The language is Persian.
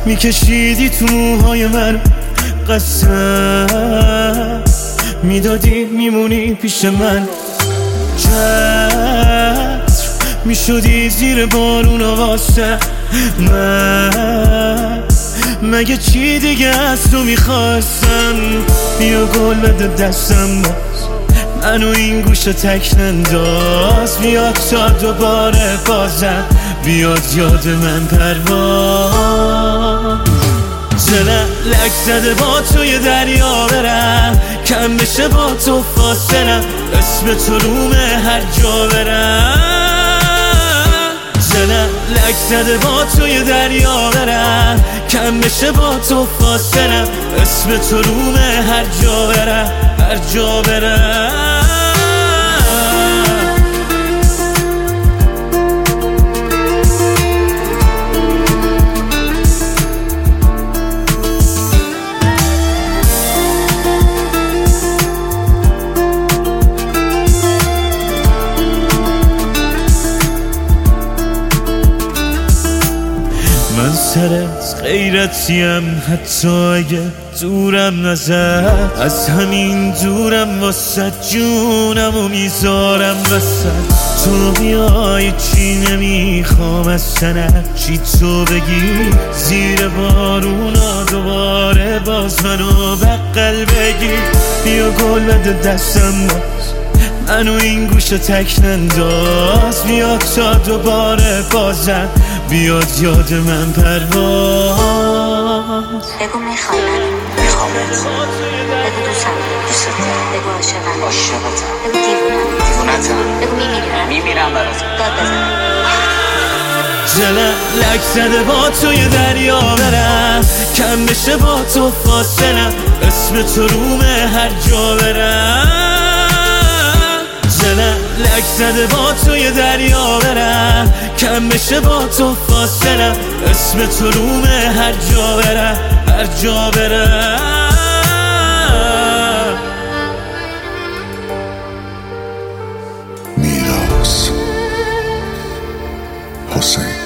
میکشیدی تو موهای من، قسم میدادی میمونی پیش من، چتر میشدی زیر بارون واسه من. مگه چی دیگه از تو میخواستم؟ بیا گل بده دستم باز، منو این گوشه تک ننداز. بیاد تا دوباره بازم بیاد یاد من پرواز. دلم لک زده با توی دریا برم، کم بشه با تو فاصلم، اسم تو رومه هر جا برم. دلم لک زده با توی دریا برم، کم بشه با تو فاصلم، اسم تو رومه هر جا برم، هر جا برم. من سرت غیرتیم، حتی اگه دورم نزد، از همین دورم واسه جونم و میذارم وسط. تو بیای چی نمیخوام از سنت، چی تو بگی زیر بارونا دوباره باز منو بغل بگی. بیا گل بده دستم باز، منو این گوشه تک ننداز. بیاد تا دوباره بازم بیاد یاد من پرواز. بگو میخوامت، بگو دوستم، بگو عاشقتم، بگو دیوونتم، بگو میمیرم برات، داد بزنم. دلم لک زده با توی دریا برم، کم بشه با تو فاصلم، اسم تو رومه هر جا برم. دلم لک زده با توی دریا برم، کم بشه با تو فاصلم، اسم تو رومه هر جا برم، هر جا برم. میراث حسین.